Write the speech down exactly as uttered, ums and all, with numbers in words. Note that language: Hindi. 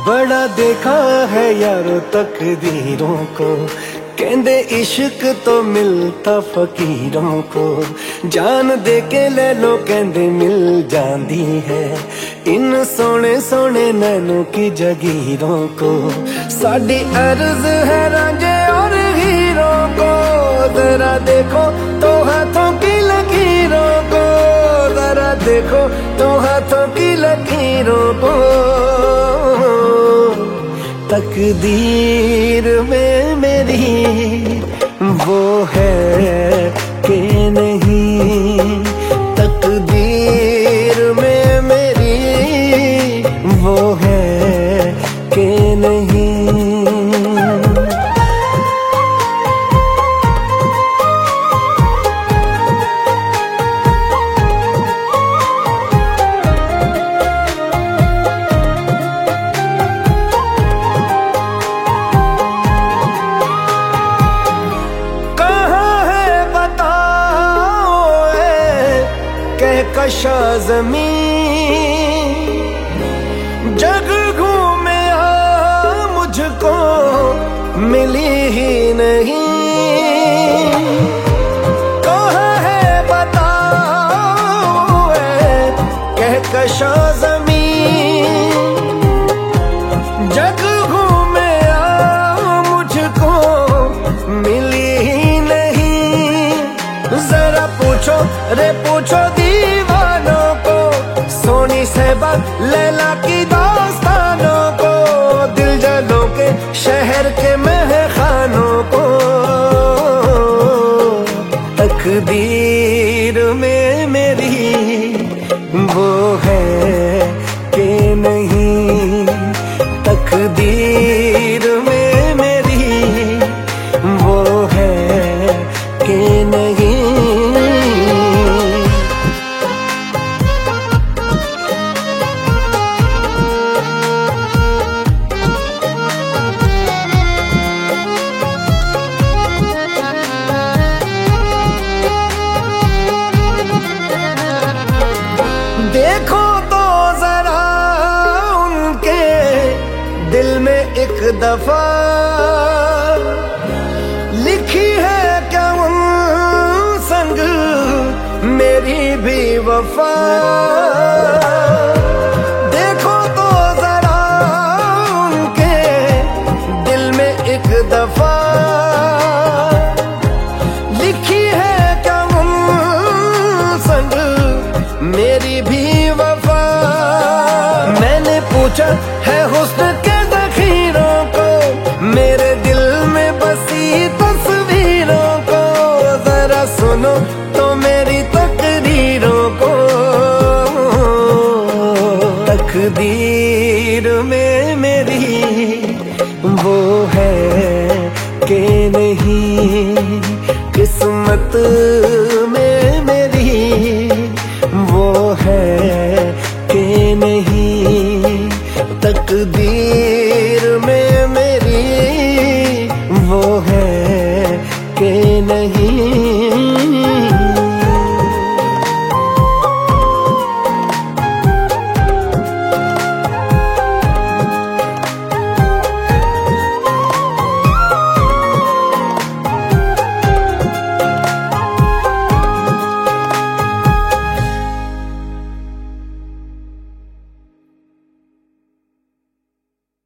बड़ा देखा है यारों तकदीरों को, कहंदे इश्क तो मिलता फकीरों को। जान दे के ले लो कहंदे मिल जाती है, इन सोने सोने नैनों की जगीरों को। साड़ी अर्ज है रांझे और हीरों को, जरा देखो तो हाथों की लकीरों को, जरा देखो तो हाथों की लकीरों को। तकदीर में मेरी वो है कि नहीं, तकदीर में मेरी वो है कि नहीं। कशा ज़मीं जग घूमे आ मुझको मिली ही नहीं, कहाँ है बताओ कह कशा ज़मीं जग घूमे आ मुझको मिली ही नहीं। जरा पूछो रे पूछो दीवानों को, सोनी सहबा लैला की दास्तानों को, दिल जलों के शहर के महखानों को। तकदीर में मेरी वो है कि नहीं, तकदीर में मेरी वो है कि नहीं। देखो तो जरा उनके दिल में एक दफा, लिखी है क्या उन संग मेरी भी वफा। देखो तो जरा उनके दिल में एक दफा, लिखी है क्या उन संग मेरी भी वफा। मैंने पूछा है हुस्न के ज़ख़ीरों को, मेरे दिल में बसी तस्वीरों को, जरा सुनो तो मेरी तकदीरों को। तकदीर में मेरी वो है कि नहीं, किस्मत